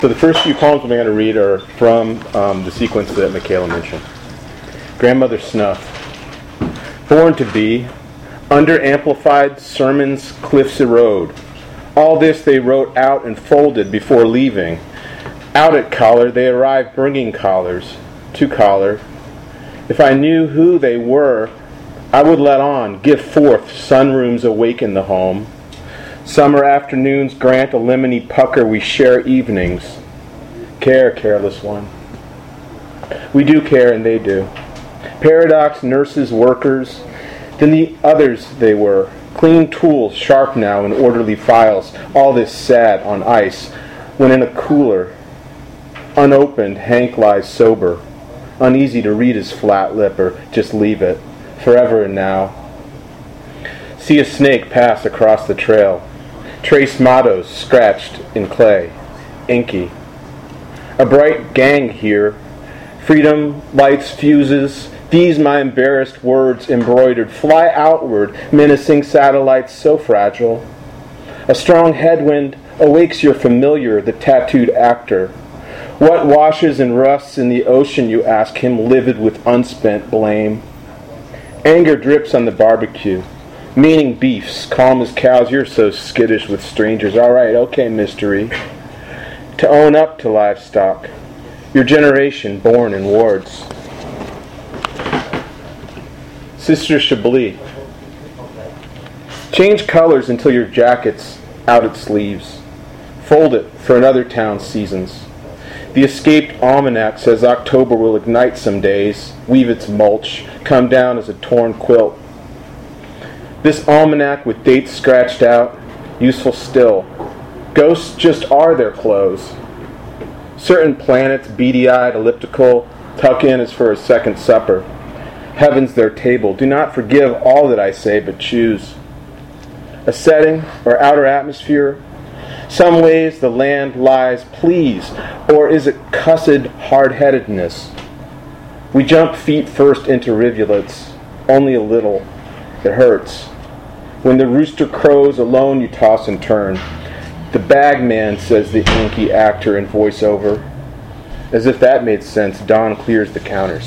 So the first few poems I'm going to read are from the sequence that Michaela mentioned. Grandmother Snuff. Born to be, under amplified sermons cliffs erode. All this they wrote out and folded before leaving. Out at collar they arrived bringing collars, to collar. If I knew who they were, I would let on, give forth, sunrooms awaken the home. Summer afternoons grant a lemony pucker, we share evenings. Care, careless one. We do care and they do. Paradox, nurses, workers, then the others they were. Clean tools, sharp now in orderly files, all this sad on ice, when in a cooler, unopened, Hank lies sober, uneasy to read his flat lip or just leave it, forever and now. See a snake pass across the trail. Trace mottos scratched in clay, inky. A bright gang here. Freedom, lights, fuses. These my embarrassed words embroidered fly outward, menacing satellites so fragile. A strong headwind awakes your familiar, the tattooed actor. What washes and rusts in the ocean, you ask him, livid with unspent blame. Anger drips on the barbecue. Meaning beefs, calm as cows, you're so skittish with strangers. All right, okay, mystery. To own up to livestock. Your generation born in wards. Sister Chablis. Change colors until your jacket's out its sleeves. Fold it for another town's seasons. The escaped almanac says October will ignite some days, weave its mulch, come down as a torn quilt. This almanac with dates scratched out, useful still. Ghosts just are their clothes. Certain planets, beady-eyed, elliptical, tuck in as for a second supper. Heaven's their table. Do not forgive all that I say, but choose. A setting or outer atmosphere. Some ways the land lies, please, or is it cussed hard-headedness? We jump feet first into rivulets, only a little. It hurts. When the rooster crows alone, you toss and turn. The bagman, says the inky actor in voiceover. As if that made sense, Don clears the counters.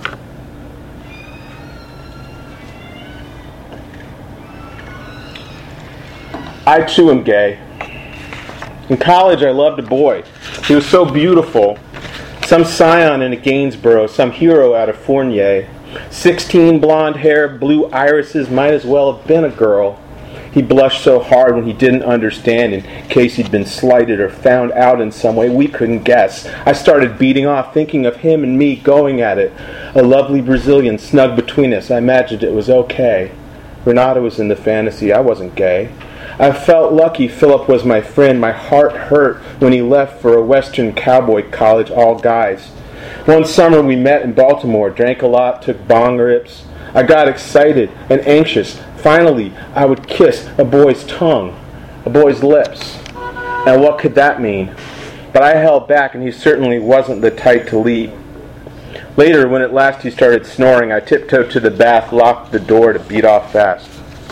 I too am gay. In college, I loved a boy. He was so beautiful. Some scion in a Gainsborough, some hero out of Fournier. 16, blonde hair, blue irises, might as well have been a girl. He blushed so hard when he didn't understand in case he'd been slighted or found out in some way we couldn't guess. I started beating off, thinking of him and me going at it. A lovely Brazilian snug between us. I imagined it was okay. Renata was in the fantasy. I wasn't gay. I felt lucky Philip was my friend. My heart hurt when he left for a Western cowboy college, all guys. One summer we met in Baltimore, drank a lot, took bong rips. I got excited and anxious. Finally, I would kiss a boy's tongue, a boy's lips. And what could that mean? But I held back, and he certainly wasn't the type to lead. Later, when at last he started snoring, I tiptoed to the bath, locked the door to beat off fast.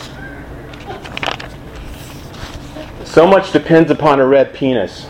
So much depends upon a red penis.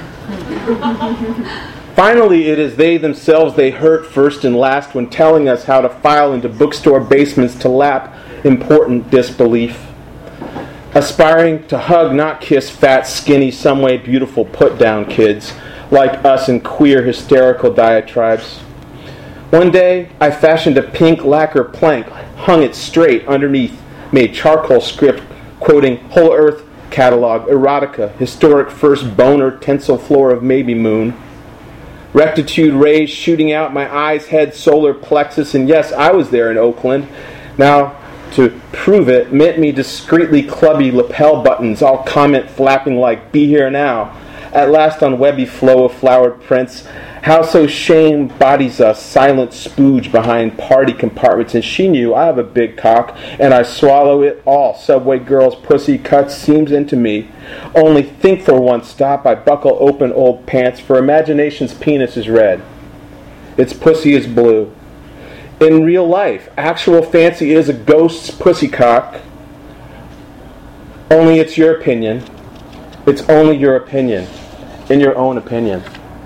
Finally, it is they themselves they hurt first and last when telling us how to file into bookstore basements to lap important disbelief. Aspiring to hug, not kiss, fat, skinny, some way beautiful put-down kids, like us in queer, hysterical diatribes. One day, I fashioned a pink lacquer plank, hung it straight underneath, made charcoal script quoting Whole Earth catalog, erotica, historic first boner, tinsel floor of maybe moon. Rectitude rays shooting out my eyes, head, solar plexus, and yes, I was there in Oakland. Now, to prove it, mint me discreetly clubby lapel buttons, all comment flapping like, be here now. At last on webby flow of flowered prints, how so shame bodies us, silent spooge behind party compartments, and she knew I have a big cock, and I swallow it all. Subway girls, pussy cuts, seams into me. Only think for one stop, I buckle open old pants, for imagination's penis is red. Its pussy is blue. In real life, actual fancy is a ghost's pussy cock. Only it's your opinion. It's only your opinion. in your own opinion?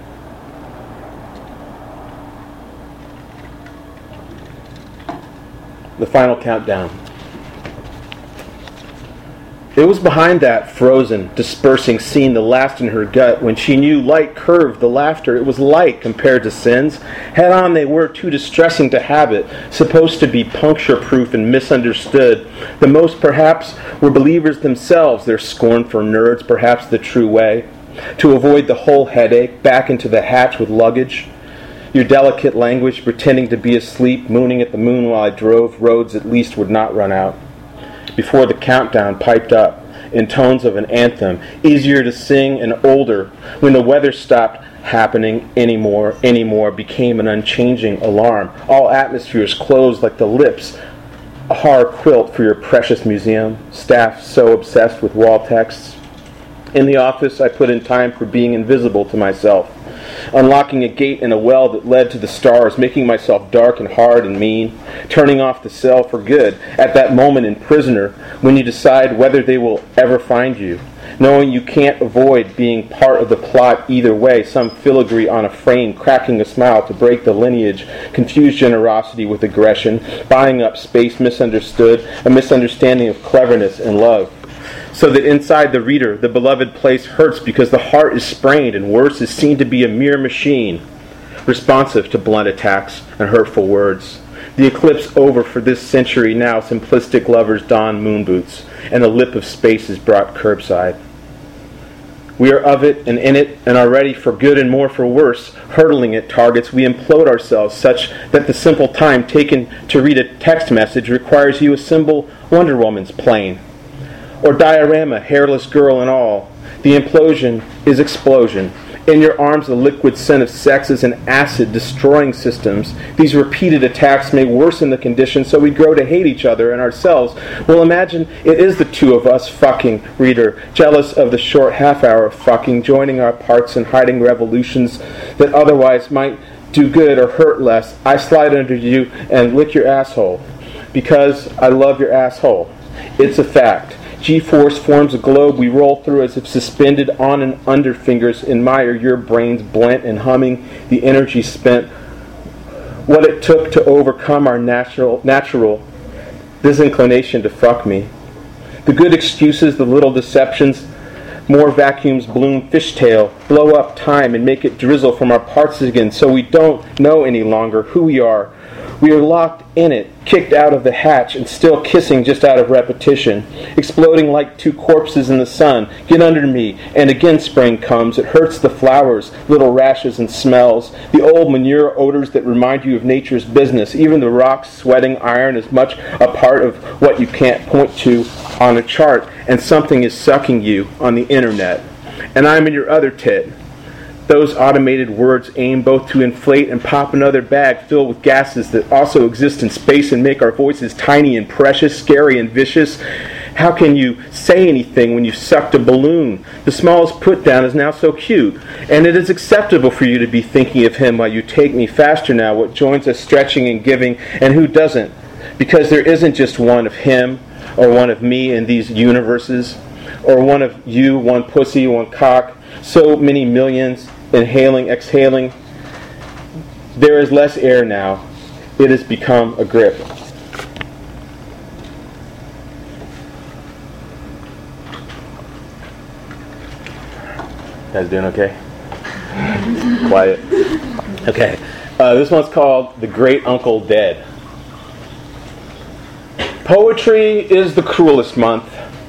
The final countdown. It was behind that frozen, dispersing scene, the last in her gut, when she knew light curved the laughter. It was light compared to sins. Head on they were, too distressing to habit, supposed to be puncture-proof and misunderstood. The most, perhaps, were believers themselves, their scorn for nerds, perhaps the true way. To avoid the whole headache, back into the hatch with luggage. Your delicate language, pretending to be asleep, mooning at the moon while I drove, roads at least would not run out. Before the countdown piped up in tones of an anthem, easier to sing and older, when the weather stopped happening anymore, became an unchanging alarm. All atmospheres closed like the lips, a horror quilt for your precious museum, staff so obsessed with wall texts. In the office, I put in time for being invisible to myself, unlocking a gate in a well that led to the stars, making myself dark and hard and mean, turning off the cell for good at that moment in Prisoner, when you decide whether they will ever find you, knowing you can't avoid being part of the plot either way, some filigree on a frame, cracking a smile to break the lineage, confuse generosity with aggression, buying up space misunderstood, a misunderstanding of cleverness and love. So that inside the reader, the beloved place hurts because the heart is sprained, and worse, is seen to be a mere machine, responsive to blunt attacks and hurtful words. The eclipse over for this century now, simplistic lovers don moon boots, and the lip of space is brought curbside. We are of it and in it, and are ready for good and more for worse. Hurtling at targets, we implode ourselves such that the simple time taken to read a text message requires you assemble Wonder Woman's plane. Or diorama, hairless girl and all. The implosion is explosion. In your arms, the liquid scent of sex is an acid destroying systems. These repeated attacks may worsen the condition, so we grow to hate each other and ourselves. Well, imagine it is the two of us fucking, reader, jealous of the short half hour of fucking, joining our parts and hiding revolutions that otherwise might do good or hurt less. I slide under you and lick your asshole because I love your asshole. It's a fact. G-force forms a globe we roll through as if suspended on and under fingers. Admire your brains blent and humming, the energy spent. What it took to overcome our natural disinclination to fuck me. The good excuses, the little deceptions, more vacuums bloom fishtail, blow up time and make it drizzle from our parts again so we don't know any longer who we are. We are locked in it, kicked out of the hatch, and still kissing just out of repetition, exploding like two corpses in the sun. Get under me, and again spring comes. It hurts the flowers, little rashes and smells, the old manure odors that remind you of nature's business. Even the rocks, sweating iron, is much a part of what you can't point to on a chart, and something is sucking you on the internet. And I'm in your other tit. Those automated words aim both to inflate and pop another bag filled with gases that also exist in space and make our voices tiny and precious, scary and vicious. How can you say anything when you sucked a balloon? The smallest put down is now so cute, and it is acceptable for you to be thinking of him while you take me faster now. What joins us stretching and giving, and who doesn't? Because there isn't just one of him or one of me in these universes, or one of you, one pussy, one cock. So many millions, inhaling, exhaling. There is less air now. It has become a grip. Guys doing okay? Quiet. Okay. This one's called The Great Uncle Dead. Poetry is the cruelest month.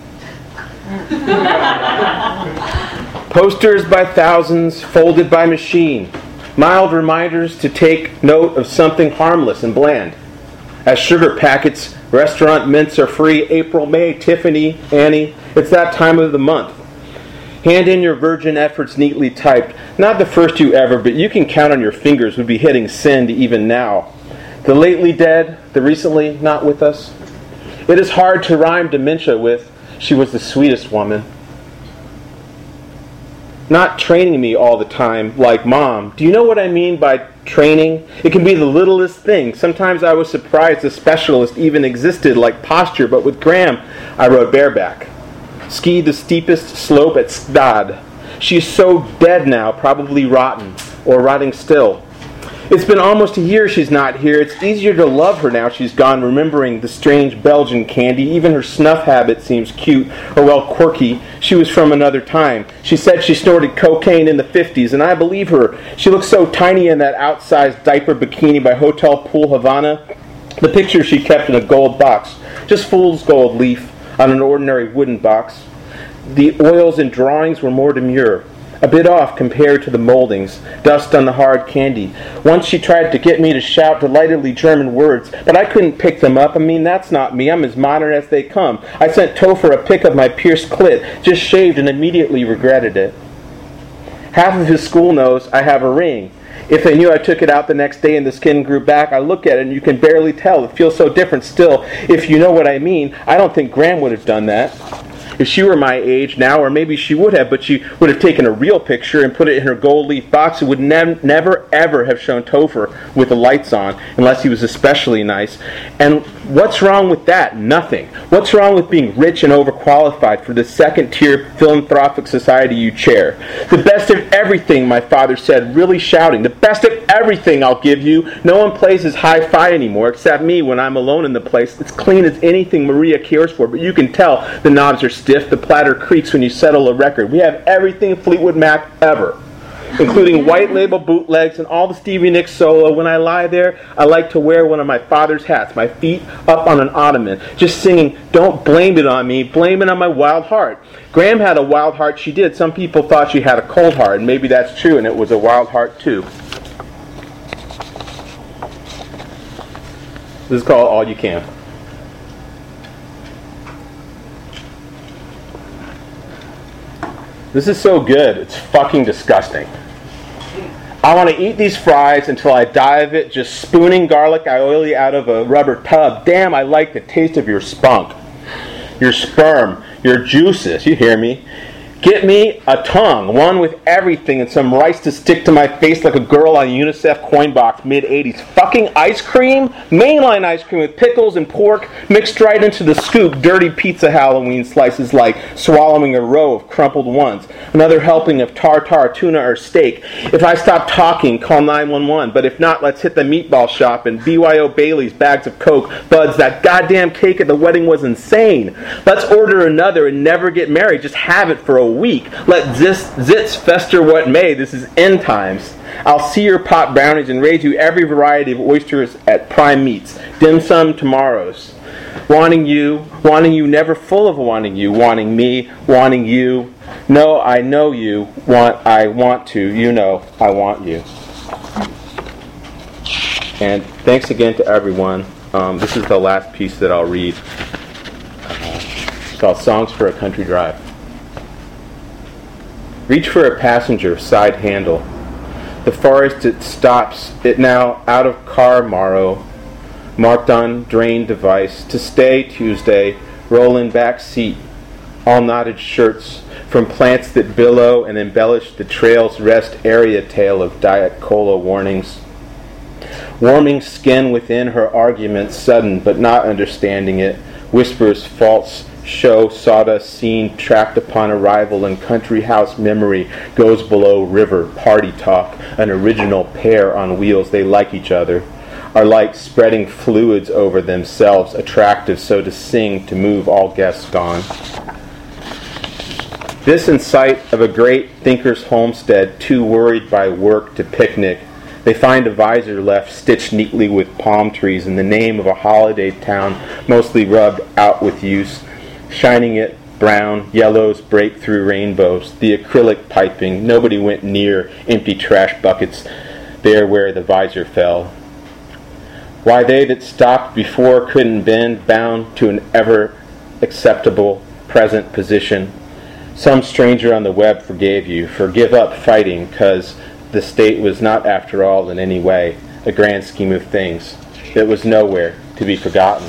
Posters by thousands, folded by machine. Mild reminders to take note of something harmless and bland. As sugar packets, restaurant mints are free. April, May, Tiffany, Annie. It's that time of the month. Hand in your virgin efforts neatly typed. Not the first you ever, but you can count on your fingers would be hitting send even now. The lately dead, the recently not with us. It is hard to rhyme dementia with, she was the sweetest woman. Not training me all the time like mom. Do you know what I mean by training? It can be the littlest thing. Sometimes I was surprised a specialist even existed, like posture, but with Graham I rode bareback. Skied the steepest slope at Stad. She's so dead now, probably rotten, or rotting still. It's been almost a year she's not here. It's easier to love her now she's gone, remembering the strange Belgian candy. Even her snuff habit seems cute, or well, quirky. She was from another time. She said she snorted cocaine in the 50s, and I believe her. She looks so tiny in that outsized diaper bikini by Hotel Pool Havana. The picture she kept in a gold box, just fool's gold leaf on an ordinary wooden box. The oils and drawings were more demure, a bit off compared to the moldings, dust on the hard candy. Once she tried to get me to shout delightedly German words, but I couldn't pick them up. I mean, that's not me. I'm as modern as they come. I sent Topher a pic of my pierced clit, just shaved, and immediately regretted it. Half of his school knows I have a ring. If they knew I took it out the next day and the skin grew back, I look at it and you can barely tell. It feels so different still. If you know what I mean, I don't think Graham would have done that. If she were my age now, or maybe she would have, but she would have taken a real picture and put it in her gold leaf box. It would never, ever have shown Topher with the lights on, unless he was especially nice. And what's wrong with that? Nothing. What's wrong with being rich and overqualified for the second-tier philanthropic society you chair? The best of everything, my father said, really shouting. The best of everything I'll give you. No one plays his hi-fi anymore, except me when I'm alone in the place. It's clean as anything Maria cares for, but you can tell the knobs are stiff, the platter creaks when you settle a record. We have everything Fleetwood Mac ever, including white label bootlegs and all the Stevie Nicks solo. When I lie there, I like to wear one of my father's hats, my feet up on an ottoman, just singing, "Don't blame it on me, blame it on my wild heart." Graham had a wild heart, she did. Some people thought she had a cold heart, and maybe that's true, and it was a wild heart too. This is called All You Can. This is so good, it's fucking disgusting. I want to eat these fries until I die of it, just spooning garlic aioli out of a rubber tub. Damn, I like the taste of your spunk, your sperm, your juices, you hear me? Get me a tongue, one with everything, and some rice to stick to my face like a girl on a UNICEF coin box, mid-'80s. Fucking ice cream? Mainline ice cream with pickles and pork mixed right into the scoop. Dirty pizza Halloween slices like swallowing a row of crumpled ones. Another helping of tartar, tuna, or steak. If I stop talking, call 911. But if not, let's hit the meatball shop and BYO Bailey's, bags of Coke. Buds, that goddamn cake at the wedding was insane. Let's order another and never get married. Just have it for a week. Let zits fester what may. This is end times. I'll see your pot brownies and raise you every variety of oysters at Prime Meats. Dim sum tomorrows. Wanting you, never full of wanting you. Wanting me, wanting you. No, I know you. I want to. You know, I want you. And thanks again to everyone. This is the last piece that I'll read. It's called Songs for a Country Drive. Reach for a passenger side handle. The forest it stops, it now out of car morrow, marked on drain device, to stay Tuesday, roll in back seat, all knotted shirts, from plants that billow and embellish the trail's rest area tale of Diet Cola warnings. Warming skin within her argument, sudden but not understanding it, whispers false show sawdust scene tracked upon arrival in country house memory goes below river party talk, an original pair on wheels. They like each other, are like spreading fluids over themselves, attractive so to sing, to move, all guests gone. This in sight of a great thinker's homestead, too worried by work to picnic. They find a visor left stitched neatly with palm trees in the name of a holiday town, mostly rubbed out with use. Shining it brown, yellows break through rainbows, the acrylic piping. Nobody went near empty trash buckets there where the visor fell. Why they that stopped before couldn't bend, bound to an ever acceptable present position. Some stranger on the web forgave you, for give up fighting, 'cause the state was not after all in any way a grand scheme of things. It was nowhere to be forgotten.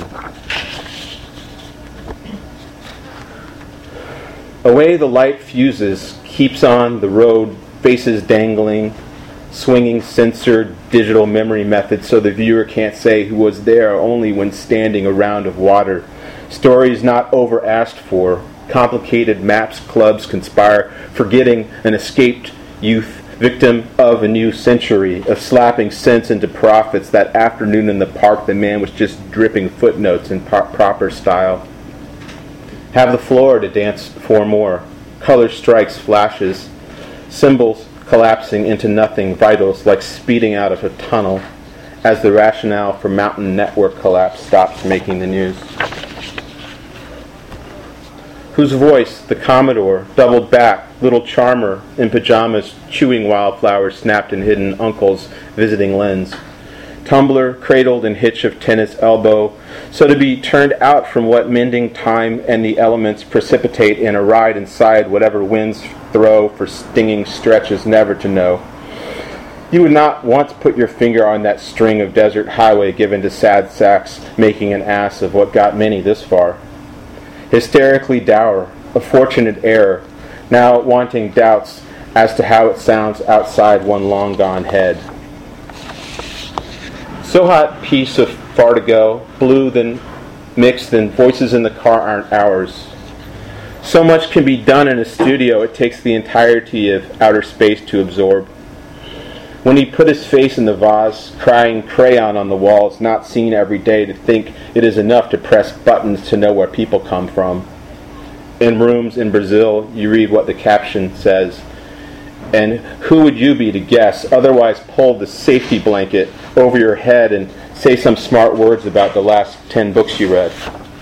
Away the light fuses, keeps on the road, faces dangling, swinging censored digital memory methods so the viewer can't say who was there only when standing a round of water. Stories not over asked for, Complicated maps, clubs conspire, forgetting an escaped youth, victim of a new century, of slapping sense into profits. That afternoon in the park, the man was just dripping footnotes in proper style. Have the floor to dance four more. Color strikes, flashes, symbols collapsing into nothing, vitals like speeding out of a tunnel as the rationale for mountain network collapse stops making the news. Whose voice, the Commodore, doubled back, little charmer in pajamas, chewing wildflowers snapped in hidden uncle's visiting lens. Tumbler, cradled in hitch of tennis elbow, so to be turned out from what mending time and the elements precipitate in a ride inside whatever winds throw for stinging stretches never to know. You would not once put your finger on that string of desert highway given to sad sacks, making an ass of what got many this far. Hysterically dour, a fortunate error, now wanting doubts as to how it sounds outside one long-gone head. So hot piece of far to go, blue then mixed, then voices in the car aren't ours. So much can be done in a studio, it takes the entirety of outer space to absorb. When he put his face in the vase, crying crayon on the walls, not seen every day, to think it is enough to press buttons to know where people come from. In rooms in Brazil, you read what the caption says. And who would you be to guess? Otherwise pull the safety blanket over your head and say some smart words about the last 10 books you read.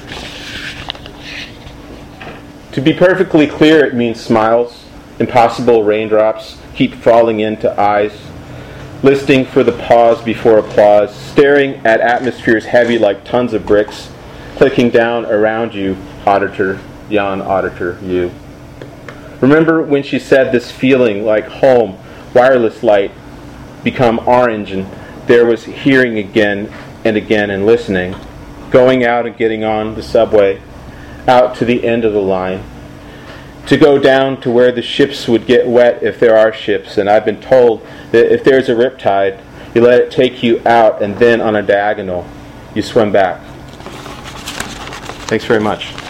To be perfectly clear, it means smiles, impossible raindrops keep falling into eyes, listing for the pause before applause, staring at atmospheres heavy like tons of bricks, clicking down around you, auditor, yon auditor, you. Remember when she said this feeling like home, wireless light, become orange, and there was hearing again and listening, going out and getting on the subway, out to the end of the line, to go down to where the ships would get wet if there are ships, and I've been told that if there's a riptide, you let it take you out, and then on a diagonal, you swim back. Thanks very much.